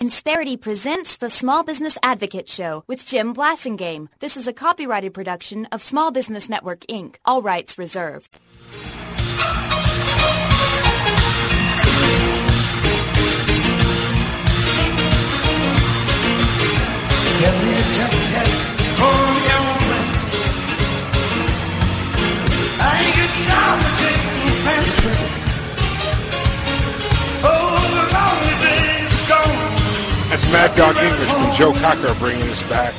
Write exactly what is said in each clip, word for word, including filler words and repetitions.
Insperity presents the Small Business Advocate Show with Jim Blasingame. This is a copyrighted production of Small Business Network, Incorporated. All rights reserved. Give me a jacket, hold me on friend. I ain't got time to take no fast train. Oh, the lonely days are gone. That's Mad Dog English from Joe Cocker bringing us back.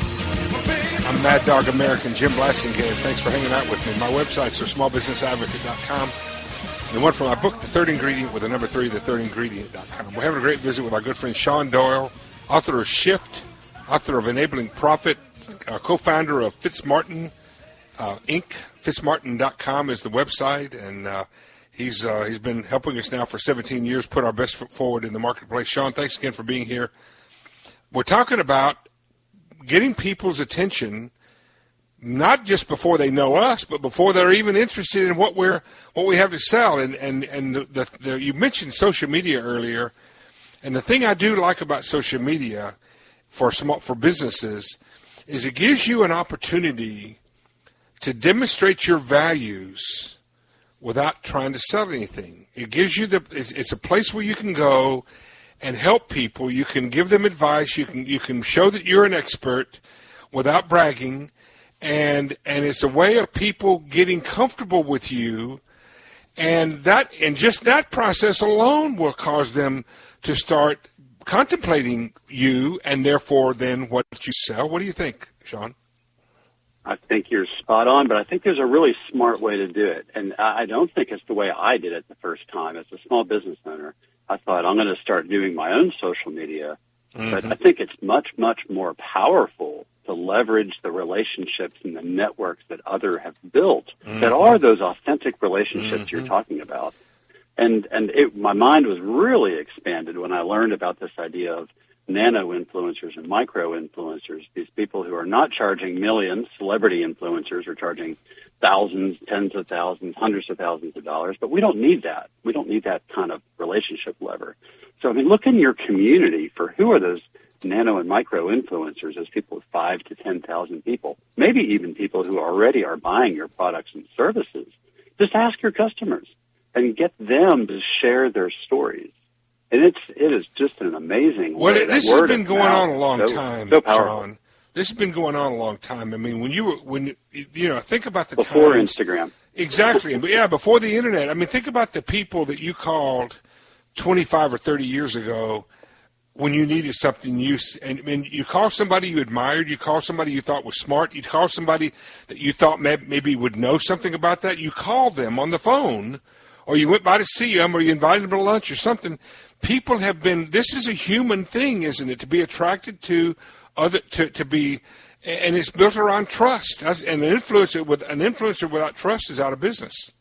I'm Mad Dog American, Jim Blasingame. Thanks for hanging out with me. My websites are small business advocate dot com. The one from my book, The Third Ingredient, with the number three, the third ingredient dot com. We're having a great visit with our good friend Sean Doyle, author of Shift, author of Enabling Profit, uh, co-founder of Fitzmartin uh, Incorporated. Fitzmartin dot com is the website, and uh, he's uh, he's been helping us now for seventeen years put our best foot forward in the marketplace. Sean, thanks again for being here. We're talking about getting people's attention, not just before they know us, but before they're even interested in what we're what we have to sell. And and and the, the, the, you mentioned social media earlier, and the thing I do like about social media for small for businesses is it gives you an opportunity to demonstrate your values without trying to sell anything. It gives you the it's, it's a place where you can go and help people. You can give them advice. You can you can show that you're an expert without bragging, and and it's a way of people getting comfortable with you, and that and just that process alone will cause them to start contemplating you, and therefore then what you sell. What do you think, Sean? I think you're spot on, but I think there's a really smart way to do it, and I don't think it's the way I did it the first time. As a small business owner, I thought I'm going to start doing my own social media, mm-hmm. but I think it's much, much more powerful to leverage the relationships and the networks that others have built mm-hmm. that are those authentic relationships mm-hmm. you're talking about. And and it, my mind was really expanded when I learned about this idea of nano-influencers and micro-influencers, these people who are not charging millions, celebrity influencers are charging thousands, tens of thousands, hundreds of thousands of dollars, but we don't need that. We don't need that kind of relationship lever. So, I mean, look in your community for who are those nano and micro-influencers, those people with five to ten thousand people, maybe even people who already are buying your products and services. Just ask your customers and get them to share their stories. And it's it is just an amazing well, way. Well, this has been going on a long so, time, so powerful. Sean. This has been going on a long time. I mean, when you were when you know, think about the before times, Instagram, exactly. But yeah, before the internet. I mean, think about the people that you called twenty-five or thirty years ago when you needed something. You and, and you call somebody you admired. You call somebody you thought was smart. You call somebody that you thought may, maybe would know something about that. You called them on the phone, or you went by to see them, or you invited them to lunch or something. People have been, this is a human thing, isn't it, to be attracted to other, to, to be, and it's built around trust. And an influencer with an influencer without trust is out of business.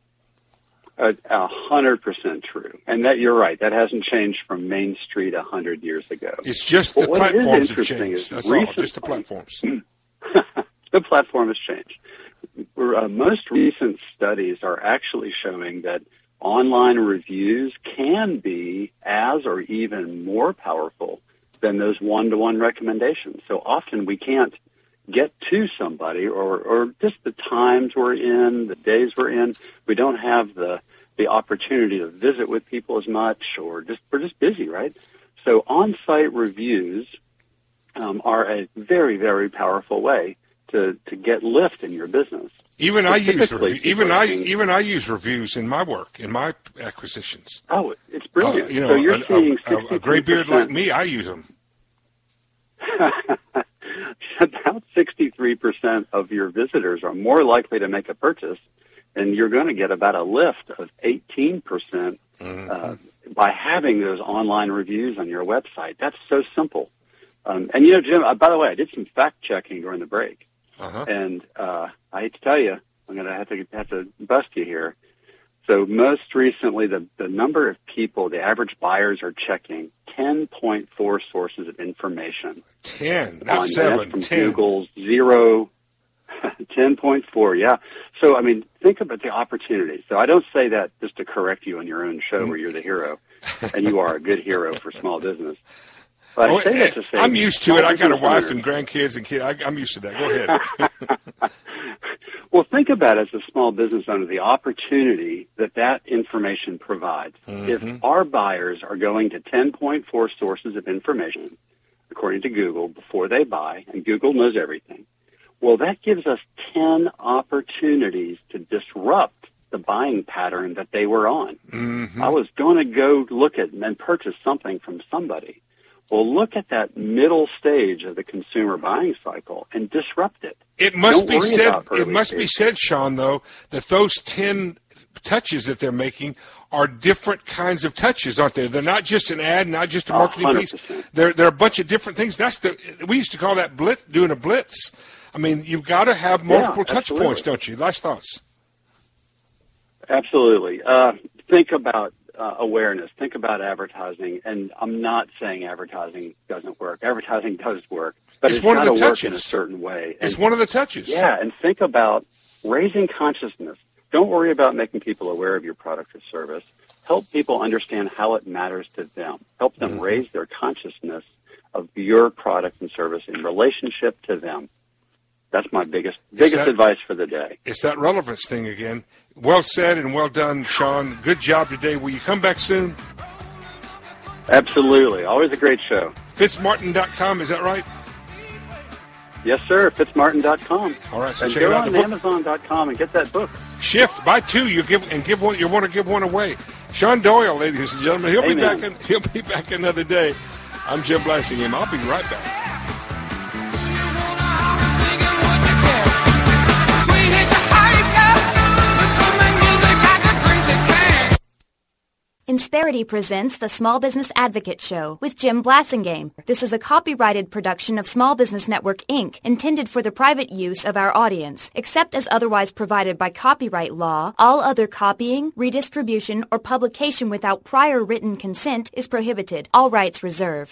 A, a hundred percent true. And that you're right. That hasn't changed from Main Street a hundred years ago. It's just the well, platforms have changed. That's recently, all, just the platforms. The platform has changed. Uh, most recent studies are actually showing that online reviews can be as or even more powerful than those one-to-one recommendations. So often we can't get to somebody or, or just the times we're in, the days we're in, we don't have the, the opportunity to visit with people as much or just we're just busy, right? So on-site reviews um, are a very, very powerful way to, to get lift in your business. Even I use re- even I even I use reviews in my work, in my acquisitions. Oh, it's brilliant! Uh, you know, so you're a, seeing a, a gray beard like me, I use them. About sixty-three percent of your visitors are more likely to make a purchase, and you're going to get about a lift of eighteen percent mm-hmm. uh, by having those online reviews on your website. That's so simple. Um, and you know, Jim. Uh, by the way, I did some fact checking during the break. Uh-huh. And uh, I hate to tell you, I'm going to have to have to bust you here. So most recently, the, the number of people, the average buyers are checking ten point four sources of information. ten, not on, seven, from ten. Google's zero, ten point four, yeah. So, I mean, think about the opportunity. So I don't say that just to correct you on your own show where you're the hero, and you are a good hero for small business. But I Oh, say eh, that to say I'm used to it. I got a small wife business and grandkids and kids. I, I'm used to that. Go ahead. Well, think about it as a small business owner, the opportunity that that information provides. Mm-hmm. If our buyers are going to ten point four sources of information, according to Google, before they buy, and Google knows everything, well, that gives us ten opportunities to disrupt the buying pattern that they were on. Mm-hmm. I was going to go look at and purchase something from somebody. Well, look at that middle stage of the consumer buying cycle and disrupt it. It must Don't be worry said. about It early must be stage. said, Sean, though, that those ten touches that they're making are different kinds of touches, aren't they? They're not just an ad, not just a marketing one hundred piece. percent. They're they're a bunch of different things. That's the we used to call that blitz, doing a blitz. I mean, you've got to have multiple Yeah, touch absolutely. points, don't you? Last thoughts. Absolutely. Uh, think about uh, awareness. Think about advertising. And I'm not saying advertising doesn't work. Advertising does work, but It's it's, one of got the to work in a touches. certain way. It's And- one of the touches. Yeah, and think about raising consciousness. Don't worry about making people aware of your product or service. Help people understand how it matters to them. Help them Mm-hmm. raise their consciousness of your product and service in relationship to them. That's my biggest biggest that- advice for the day. It's that relevance thing again. Well said and well done, Sean. Good job today. Will you come back soon? Absolutely. Always a great show. Fitzmartin dot com, is that right? Yes, sir. Fitzmartin dot com. All right, so and check go it out. on The book- Amazon dot com and get that book. Shift, buy two, you give and give one. You want to give one away. Sean Doyle, ladies and gentlemen, he'll Amen. be back. In, he'll be back another day. I'm Jim Blassingham. I'll be right back. Insperity presents the Small Business Advocate Show with Jim Blasingame. This is a copyrighted production of Small Business Network, Incorporated, intended for the private use of our audience. Except as otherwise provided by copyright law, all other copying, redistribution, or publication without prior written consent is prohibited. All rights reserved.